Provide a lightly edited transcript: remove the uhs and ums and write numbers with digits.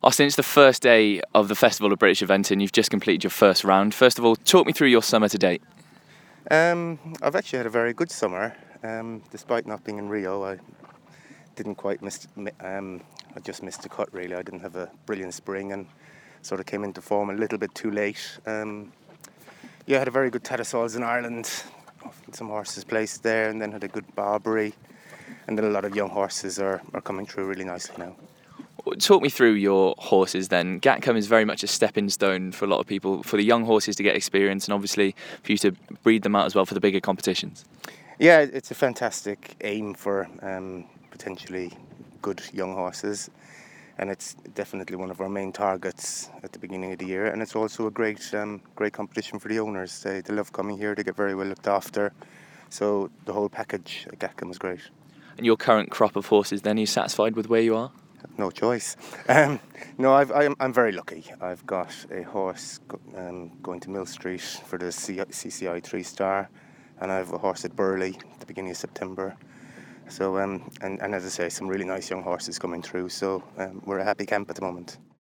Austin, it's the first day of the Festival of British Eventing. You've just completed your first round. First of all, talk me through your summer to date. I've actually had a very good summer. Despite not being in Rio, I didn't quite I just missed the cut really. I didn't have a brilliant spring and sort of came into form a little bit too late. I had a very good Tattersalls in Ireland. Some horses placed there, and then had a good Barbary, and then a lot of young horses are coming through really nicely now. Talk me through your horses then. Gatcombe is very much a stepping stone for a lot of people, for the young horses to get experience and obviously for you to breed them out as well for the bigger competitions. Yeah, it's a fantastic aim for potentially good young horses, and it's definitely one of our main targets at the beginning of the year. And it's also a great competition for the owners. They love coming here. They get very well looked after. So the whole package at Gatcombe is great. And your current crop of horses then, are you satisfied with where you are? No choice. No, I'm very lucky. I've got a horse going to Mill Street for the CCI 3-star, and I have a horse at Burley at the beginning of September. So and as I say, some really nice young horses coming through. So we're a happy camp at the moment.